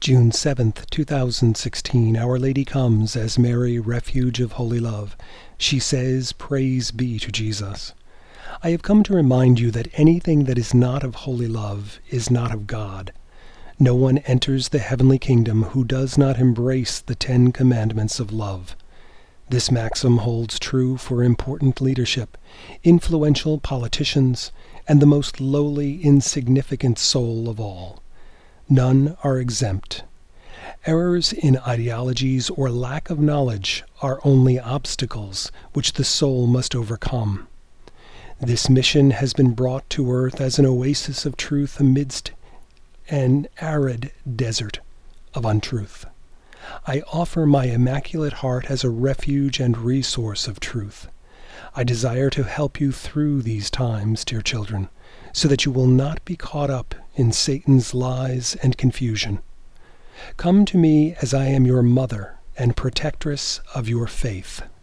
June 7th, 2016, Our Lady comes as Mary, refuge of holy love. She says, "Praise be to Jesus." I have come to remind you that anything that is not of holy love is not of God. No one enters the heavenly kingdom who does not embrace the 10 commandments of love. This maxim holds true for important leadership, influential politicians, and the most lowly, insignificant soul of all. None are exempt. Errors in ideologies or lack of knowledge are only obstacles which the soul must overcome. This mission has been brought to earth as an oasis of truth amidst an arid desert of untruth. I offer my Immaculate Heart as a refuge and resource of truth. I desire to help you through these times, dear children, so that you will not be caught up in Satan's lies and confusion. Come to me as I am your mother and protectress of your faith.